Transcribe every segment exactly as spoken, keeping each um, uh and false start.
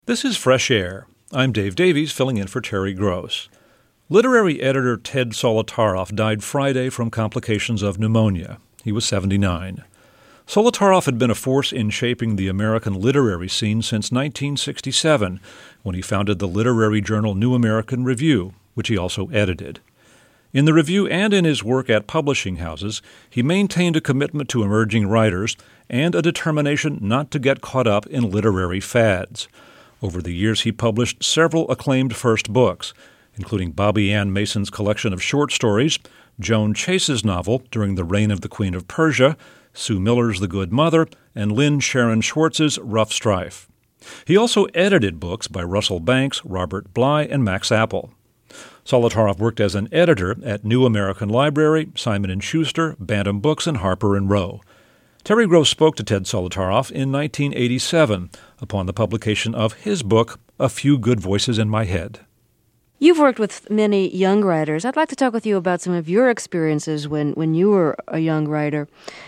This is Fresh Air. I'm Dave Davies, filling in for Terry Gross. Literary editor Ted Solotaroff died Friday from complications of pneumonia. He was seventy-nine. Solotaroff had been a force in shaping the American literary scene since nineteen sixty-seven, when he founded the literary journal New American Review, which he also edited. In the Review and in his work at publishing houses, he maintained a commitment to emerging writers and a determination not to get caught up in literary fads. Over the years, he published several acclaimed first books, including Bobby Ann Mason's collection of short stories, Joan Chase's novel During the Reign of the Queen of Persia, Sue Miller's The Good Mother, and Lynn Sharon Schwartz's Rough Strife. He also edited books by Russell Banks, Robert Bly, and Max Apple. Solotaroff worked as an editor at New American Library, Simon and Schuster, Bantam Books, and Harper and Row. Terry Gross spoke to Ted Solotaroff in nineteen eighty-seven upon the publication of his book, A Few Good Voices in My Head. You've worked with many young writers. I'd like to talk with you about some of your experiences when, when you were a young writer.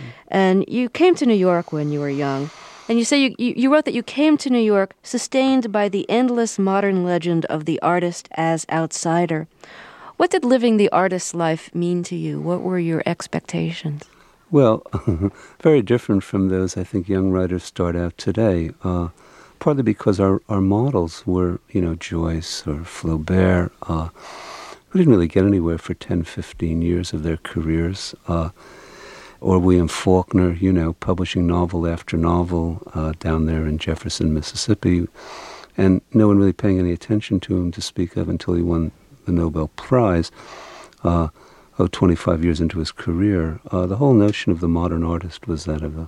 And you came to New York when you were young. And you say you, you, you wrote that you came to New York sustained by the endless modern legend of the artist as outsider. What did living the artist's life mean to you? What were your expectations? Well, very different from those I think young writers start out today, uh, partly because our, our models were, you know, Joyce or Flaubert, uh, who didn't really get anywhere for ten, fifteen years of their careers, uh, or William Faulkner, you know, publishing novel after novel uh, down there in Jefferson, Mississippi, and no one really paying any attention to him to speak of until he won the Nobel Prize. Uh, oh, twenty-five years into his career, uh, the whole notion of the modern artist was that of a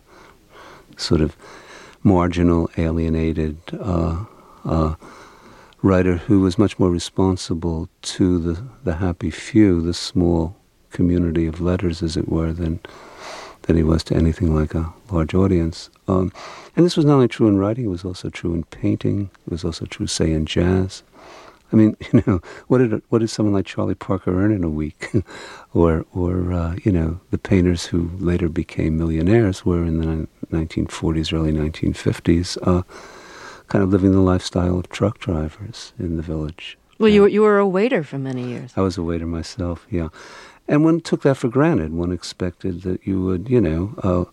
sort of marginal, alienated uh, uh, writer who was much more responsible to the, the happy few, the small community of letters, as it were, than, than he was to anything like a large audience. Um, and this was not only true in writing, it was also true in painting, it was also true, say, in jazz. I mean, you know, what did what did someone like Charlie Parker earn in a week? or, or uh, you know, the painters who later became millionaires were in the nineteen forties, early nineteen fifties, uh, kind of living the lifestyle of truck drivers in the village. Well, you were, you were a waiter for many years. I was a waiter myself, yeah. And one took that for granted. One expected that you would, you know, uh,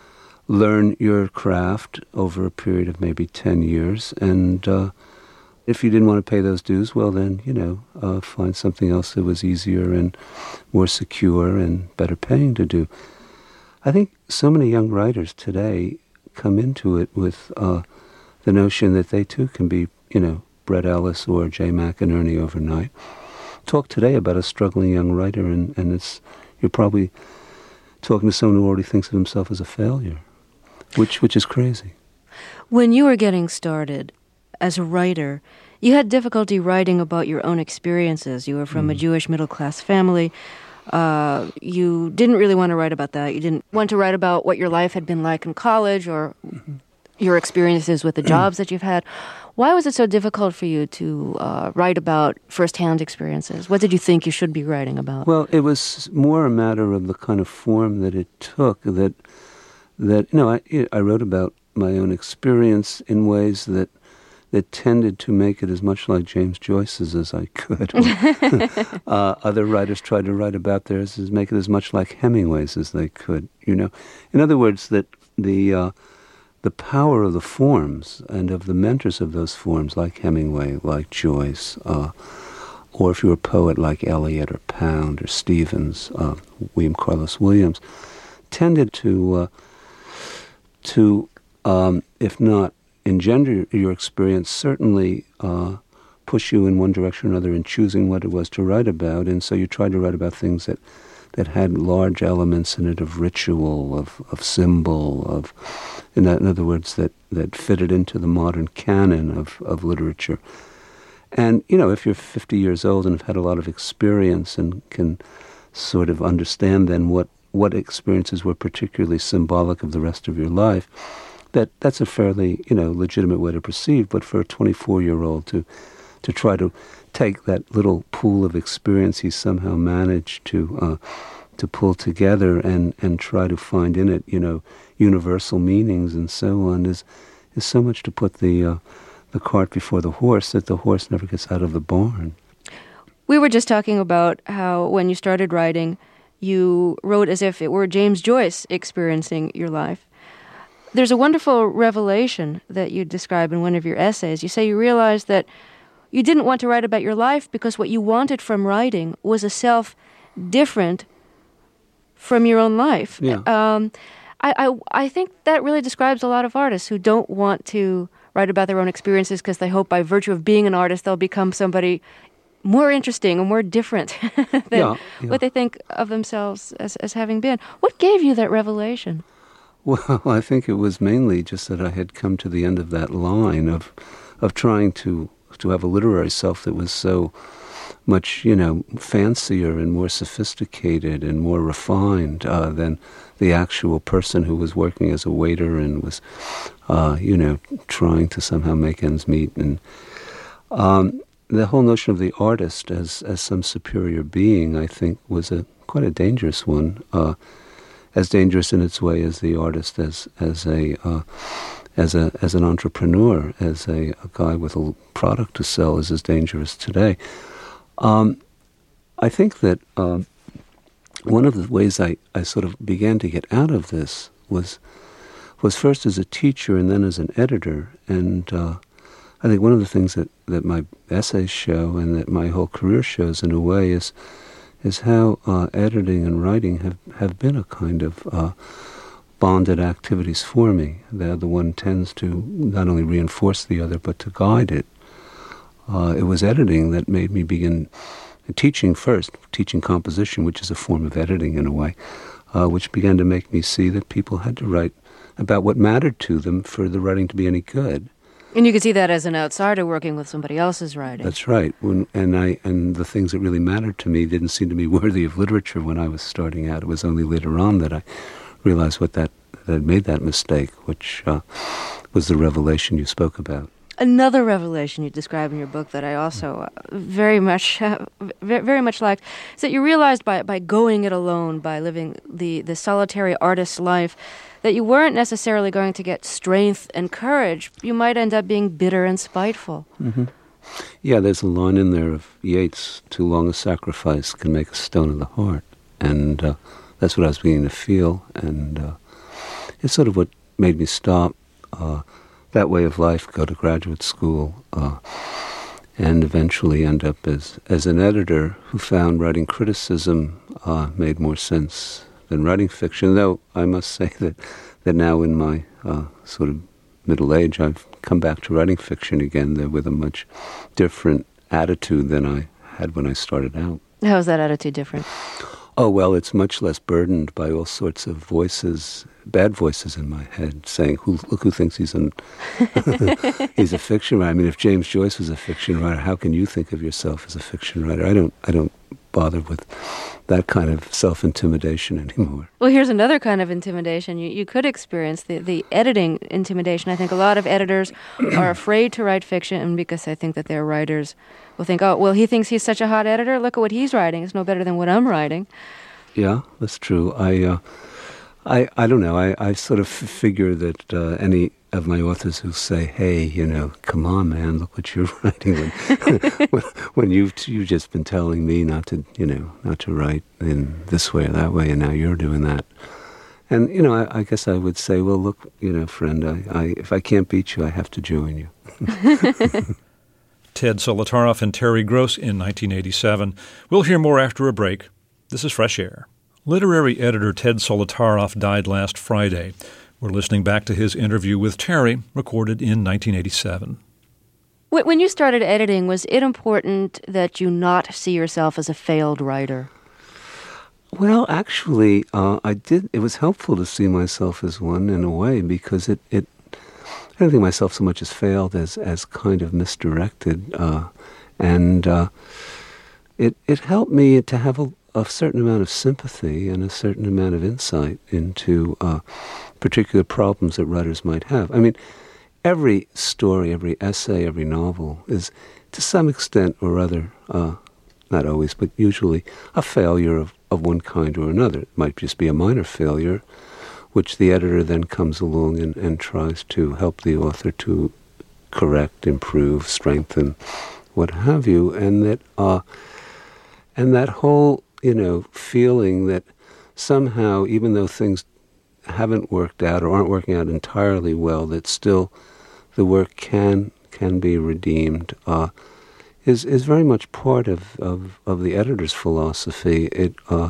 learn your craft over a period of maybe ten years, and uh, if you didn't want to pay those dues, well then, you know, uh, find something else that was easier and more secure and better paying to do. I think so many young writers today come into it with uh, the notion that they too can be, you know, Bret Ellis or Jay McInerney overnight. Talk today about a struggling young writer, and, and it's you're probably talking to someone who already thinks of himself as a failure, which which is crazy. When you were getting started as a writer, you had difficulty writing about your own experiences. You were from mm. a Jewish middle-class family. Uh, you didn't really want to write about that. You didn't want to write about what your life had been like in college or mm-hmm. your experiences with the jobs that you've had. Why was it so difficult for you to uh, write about first-hand experiences? What did you think you should be writing about? Well, it was more a matter of the kind of form that it took. That, that you know, I, I wrote about my own experience in ways that that tended to make it as much like James Joyce's as I could. uh, other writers tried to write about theirs as make it as much like Hemingway's as they could. You know, in other words, that the uh, the power of the forms and of the mentors of those forms, like Hemingway, like Joyce, uh, or if you're a poet like Eliot or Pound or Stevens, uh, William Carlos Williams, tended to uh, to um, if not engender your experience, certainly uh, push you in one direction or another in choosing what it was to write about. And so you tried to write about things that, that had large elements in it of ritual, of, of symbol, of, in, that, in other words, that, that fitted into the modern canon of, of literature. And, you know, if you're fifty years old and have had a lot of experience and can sort of understand then what, what experiences were particularly symbolic of the rest of your life, that that's a fairly, you know, legitimate way to proceed. But for a twenty-four-year-old to to try to take that little pool of experience he somehow managed to uh, to pull together and, and try to find in it, you know, universal meanings and so on is is so much to put the uh, the cart before the horse, that the horse never gets out of the barn. We were just talking about how when you started writing, you wrote as if it were James Joyce experiencing your life. There's a wonderful revelation that you describe in one of your essays. You say you realized that you didn't want to write about your life because what you wanted from writing was a self different from your own life. Yeah. Um, I, I, I think that really describes a lot of artists who don't want to write about their own experiences because they hope by virtue of being an artist they'll become somebody more interesting or more different than yeah, yeah. what they think of themselves as, as having been. What gave you that revelation? Well, I think it was mainly just that I had come to the end of that line of of trying to to have a literary self that was so much, you know, fancier and more sophisticated and more refined uh, than the actual person who was working as a waiter and was, uh, you know, trying to somehow make ends meet. And um, the whole notion of the artist as as some superior being, I think, was a quite a dangerous one. Uh, as dangerous in its way as the artist, as as a uh, as a as an entrepreneur, as a, a guy with a product to sell, is as dangerous today. Um, I think that um, one of the ways I, I sort of began to get out of this was was first as a teacher and then as an editor. And uh, I think one of the things that, that my essays show and that my whole career shows in a way is is how uh, editing and writing have, have been a kind of uh, bonded activities for me. The, the one tends to not only reinforce the other, but to guide it. Uh, it was editing that made me begin teaching first, teaching composition, which is a form of editing in a way, uh, which began to make me see that people had to write about what mattered to them for the writing to be any good. And you could see that as an outsider working with somebody else's writing. That's right. When, and I and the things that really mattered to me didn't seem to be worthy of literature when I was starting out. It was only later on that I realized what that, that I made that mistake, which uh, was the revelation you spoke about. Another revelation you describe in your book that I also uh, very much, uh, very much liked, is that you realized by by going it alone, by living the, the solitary artist's life, that you weren't necessarily going to get strength and courage. You might end up being bitter and spiteful. Mm-hmm. Yeah, there's a line in there of Yeats, too long a sacrifice can make a stone of the heart. And uh, that's what I was beginning to feel. And uh, it's sort of what made me stop uh, that way of life, go to graduate school, uh, and eventually end up as, as an editor who found writing criticism uh, made more sense than writing fiction, though I must say that, that now in my uh, sort of middle age, I've come back to writing fiction again there with a much different attitude than I had when I started out. How is that attitude different? Oh, well, it's much less burdened by all sorts of voices, bad voices in my head saying, who, look who thinks he's, an he's a fiction writer. I mean, if James Joyce was a fiction writer, how can you think of yourself as a fiction writer? I don't, I don't bother with that kind of self-intimidation anymore. Well, here's another kind of intimidation. You, you could experience the, the editing intimidation. I think a lot of editors are afraid to write fiction because I think that their writers will think, oh, well, he thinks he's such a hot editor. Look at what he's writing. It's no better than what I'm writing. Yeah, that's true. I, uh, I, I don't know. I, I sort of figure that uh, any of my authors who say, hey, you know, come on, man, look what you're writing. When, when you've, you've just been telling me not to, you know, not to write in this way or that way, and now you're doing that. And, you know, I, I guess I would say, well, look, you know, friend, I, I, if I can't beat you, I have to join you. Ted Solotoroff and Terry Gross in nineteen eighty-seven. We'll hear more after a break. This is Fresh Air. Literary editor Ted Solotoroff died last Friday. We're listening back to his interview with Terry, recorded in nineteen eighty-seven. When you started editing, was it important that you not see yourself as a failed writer? Well, actually, uh, I did. It was helpful to see myself as one in a way because it, it I don't think myself so much as failed as, as kind of misdirected. Uh, and uh, it, it helped me to have a, a certain amount of sympathy and a certain amount of insight into uh, particular problems that writers might have. I mean, every story, every essay, every novel is, to some extent or other, uh, not always, but usually, a failure of, of one kind or another. It might just be a minor failure, which the editor then comes along and, and tries to help the author to correct, improve, strengthen, what have you, and that uh, and that whole, you know, feeling that somehow, even though things haven't worked out or aren't working out entirely well, that still the work can can be redeemed, uh, is is very much part of, of, of the editor's philosophy. It uh,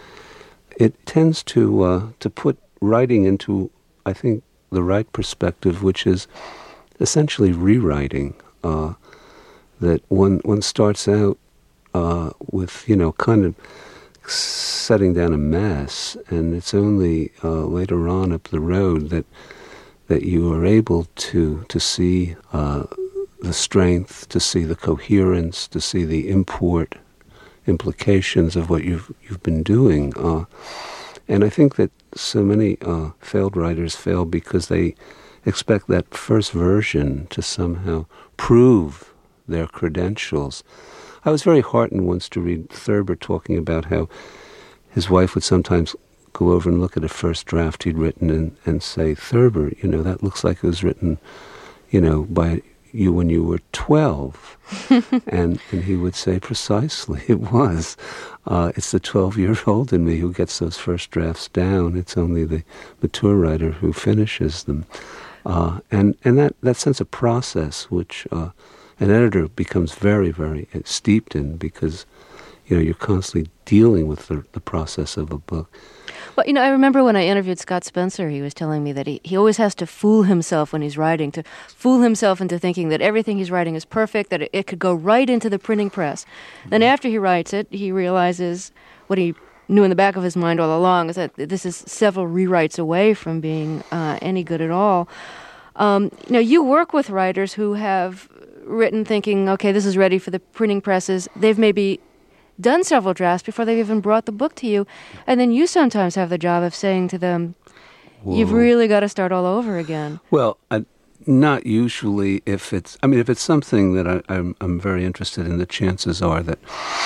it tends to uh, to put writing into, I think, the right perspective, which is essentially rewriting. Uh, that one one starts out uh, with, you know, kind of setting down a mess, and it's only uh, later on up the road that that you are able to to see uh, the strength, to see the coherence, to see the import, implications of what you've you've been doing. Uh, and I think that so many uh, failed writers fail because they expect that first version to somehow prove their credentials. I was very heartened once to read Thurber talking about how his wife would sometimes go over and look at a first draft he'd written and, and say, Thurber, you know, that looks like it was written, you know, by you when you were twelve. and and he would say, precisely, it was. Uh, it's the twelve-year-old in me who gets those first drafts down. It's only the mature writer who finishes them. Uh, and and that, that sense of process, which uh, an editor becomes very, very steeped in, because, you know, you're constantly dealing with the, the process of a book. Well, you know, I remember when I interviewed Scott Spencer, he was telling me that he, he always has to fool himself when he's writing, to fool himself into thinking that everything he's writing is perfect, that it, it could go right into the printing press. Mm-hmm. Then after he writes it, he realizes what he knew in the back of his mind all along, is that this is several rewrites away from being uh, any good at all. Um, you know, you work with writers who have written thinking, okay, this is ready for the printing presses. They've maybe done several drafts before they've even brought the book to you. And then you sometimes have the job of saying to them, Whoa. You've really got to start all over again. Well, I, not usually if it's, I mean, if it's something that I, I'm, I'm very interested in, the chances are that,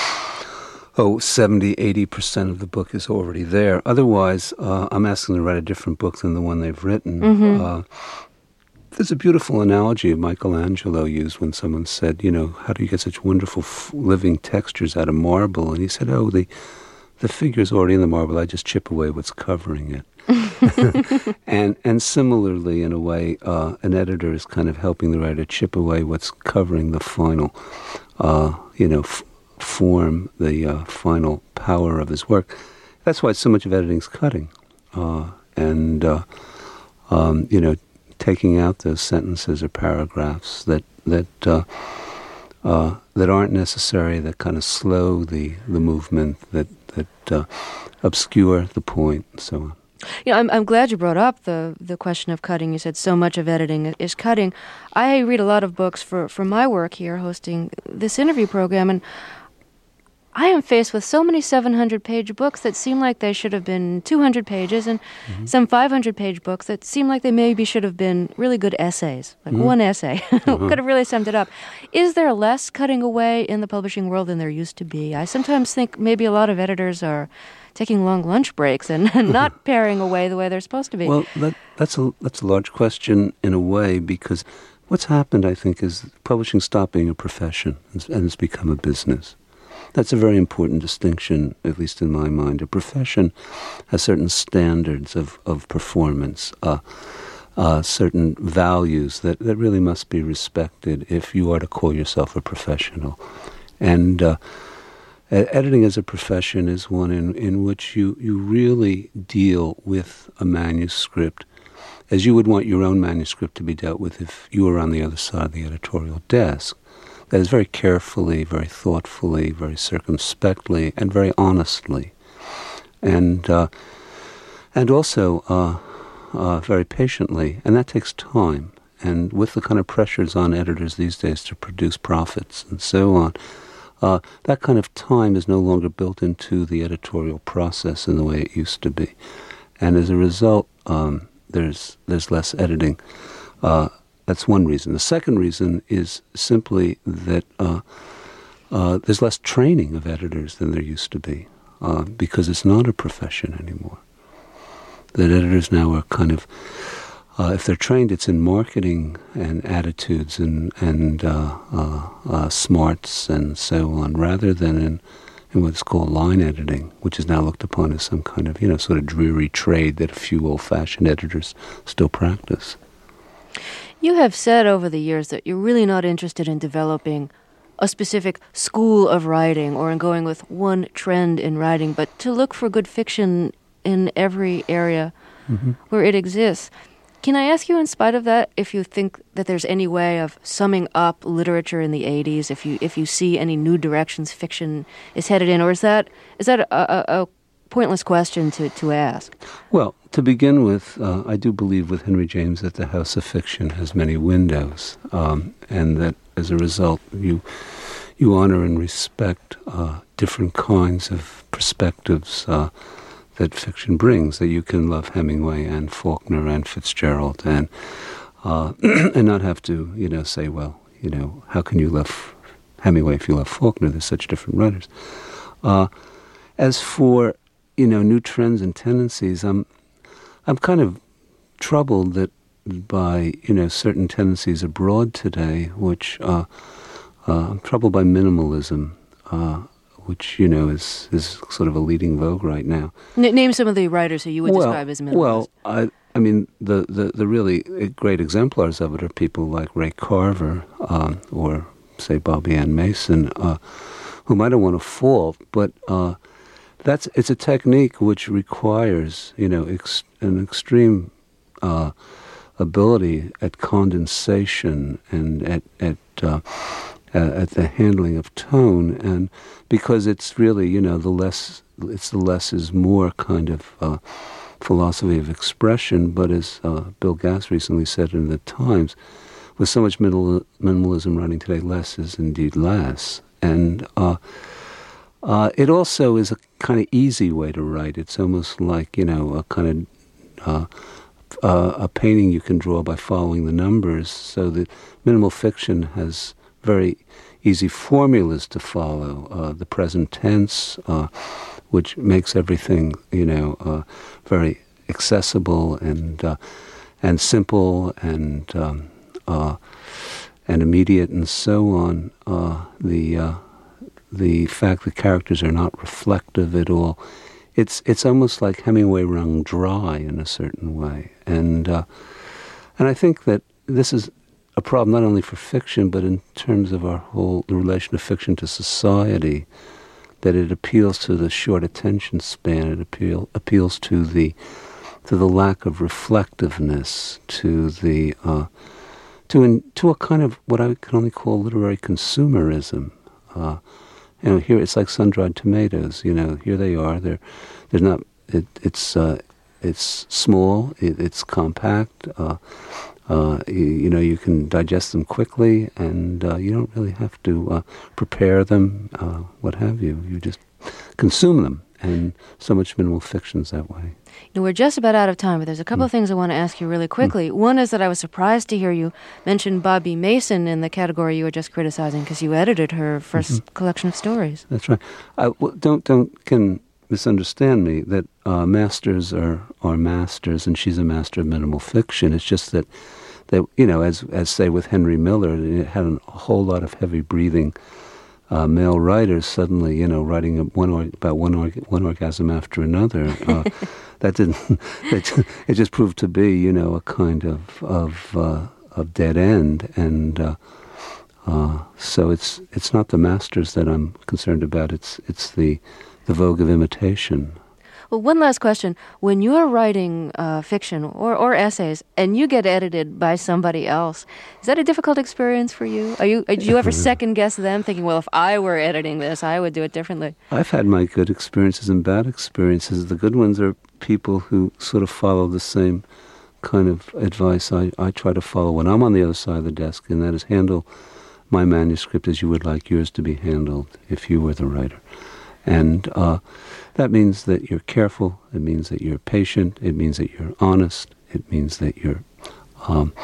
oh, seventy, eighty percent of the book is already there. Otherwise, uh, I'm asking them to write a different book than the one they've written. Mm-hmm. Uh, There's a beautiful analogy Michelangelo used when someone said, you know, how do you get such wonderful f- living textures out of marble? And he said, oh, the the figure's already in the marble. I just chip away what's covering it. and and similarly, in a way, uh, an editor is kind of helping the writer chip away what's covering the final, uh, you know, f- form, the uh, final power of his work. That's why so much of editing's cutting. Uh, and, uh, um, you know, taking out those sentences or paragraphs that that uh, uh, that aren't necessary, that kind of slow the, the movement, that that uh, obscure the point, and so on. You know, I'm I'm glad you brought up the the question of cutting. You said so much of editing is cutting. I read a lot of books for, for my work here, hosting this interview program, and I am faced with so many seven hundred page books that seem like they should have been two hundred pages, and mm-hmm. some five hundred page books that seem like they maybe should have been really good essays, like mm-hmm. one essay. Uh-huh. Could have really summed it up. Is there less cutting away in the publishing world than there used to be? I sometimes think maybe a lot of editors are taking long lunch breaks and not paring away the way they're supposed to be. Well, that, that's a that's a large question in a way, because what's happened, I think, is publishing stopped being a profession and it's become a business. That's a very important distinction, at least in my mind. A profession has certain standards of, of performance, uh, uh, certain values that, that really must be respected if you are to call yourself a professional. And uh, editing as a profession is one in, in which you, you really deal with a manuscript as you would want your own manuscript to be dealt with if you were on the other side of the editorial desk. That is very carefully, very thoughtfully, very circumspectly, and very honestly, and uh, and also uh, uh, very patiently, and that takes time. And with the kind of pressures on editors these days to produce profits and so on, uh, that kind of time is no longer built into the editorial process in the way it used to be, and as a result, um, there's there's less editing. Uh, That's one reason. The second reason is simply that uh, uh, there's less training of editors than there used to be, uh, because it's not a profession anymore. That editors now are kind of uh, if they're trained, it's in marketing and attitudes and and uh, uh, uh, smarts and so on, rather than in, in what's called line editing, which is now looked upon as some kind of, you know, sort of dreary trade that a few old-fashioned editors still practice. You have said over the years that you're really not interested in developing a specific school of writing or in going with one trend in writing, but to look for good fiction in every area mm-hmm. where it exists. Can I ask you, in spite of that, if you think that there's any way of summing up literature in the eighties, if you if you see any new directions fiction is headed in, or is that is that a, a, a pointless question to, to ask? Well, to begin with, uh, I do believe with Henry James that the House of Fiction has many windows, um, and that as a result, you you honor and respect uh, different kinds of perspectives uh, that fiction brings. That you can love Hemingway and Faulkner and Fitzgerald, and uh, and not have to, you know, say, well, you know, how can you love Hemingway if you love Faulkner? There's such different writers. Uh, as for you know, new trends and tendencies, I'm, I'm kind of troubled that by, you know, certain tendencies abroad today, which, uh, uh, I'm troubled by minimalism, uh, which, you know, is, is sort of a leading vogue right now. N- name some of the writers who you would well, describe as minimalist. Well, I, I mean, the, the, the really great exemplars of it are people like Ray Carver, um, or, say, Bobby Ann Mason, uh, whom I don't want to fault, but, uh, That's it's a technique which requires, you know, ex, an extreme uh, ability at condensation and at at uh, at the handling of tone, and because it's really, you know, the less it's the less is more kind of uh, philosophy of expression. But as uh, Bill Gass recently said in the Times, with so much minimal, minimalism writing today, less is indeed less, and. Uh, Uh, it also is a kind of easy way to write. It's almost like, you know, a kind of uh, uh, a painting you can draw by following the numbers. So that minimal fiction has very easy formulas to follow. Uh, the present tense, uh, which makes everything, you know, uh, very accessible and uh, and simple and um, uh, and immediate and so on. Uh, the uh, The fact that characters are not reflective at all, it's it's almost like Hemingway wrung dry in a certain way, and uh, and I think that this is a problem not only for fiction but in terms of our whole the relation of fiction to society. That it appeals to the short attention span. It appeal appeals to the to the lack of reflectiveness, to the uh, to in, to a kind of what I can only call literary consumerism. Uh, You know, here it's like sun-dried tomatoes. You know, here they are. They're, they're not. It, it's uh, it's small. It, it's compact. Uh, uh, you, you know, you can digest them quickly, and uh, you don't really have to uh, prepare them. Uh, what have you? You just consume them, and so much minimal fiction's that way. You know, we're just about out of time, but there's a couple mm. of things I want to ask you really quickly. Mm. One is that I was surprised to hear you mention Bobby Mason in the category you were just criticizing because you edited her first mm-hmm. collection of stories. That's right. I, well, don't don't can misunderstand me. That uh, masters are are masters, and she's a master of minimal fiction. It's just that that you know, as as say with Henry Miller, it had a whole lot of heavy breathing. Uh, male writers suddenly, you know, writing one or, about one or, one orgasm after another. Uh, that didn't. It, it just proved to be, you know, a kind of of uh, of dead end, and uh, uh, so it's it's not the masters that I'm concerned about. It's it's the the vogue of imitation. Well, one last question. When you're writing uh, fiction or, or essays and you get edited by somebody else, is that a difficult experience for you? Are you, do you ever second-guess them, thinking, well, if I were editing this, I would do it differently? I've had my good experiences and bad experiences. The good ones are people who sort of follow the same kind of advice I, I try to follow when I'm on the other side of the desk, and that is handle my manuscript as you would like yours to be handled if you were the writer. And uh, that means that you're careful. It means that you're patient. It means that you're honest. It means that you're, um,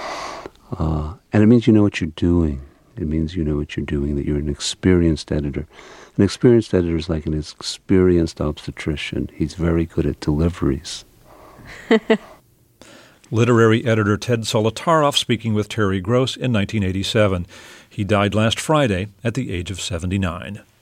uh, and it means you know what you're doing. It means you know what you're doing, that you're an experienced editor. An experienced editor is like an experienced obstetrician. He's very good at deliveries. Literary editor Ted Solitaroff speaking with Terry Gross in nineteen eighty-seven. He died last Friday at the age of seventy-nine.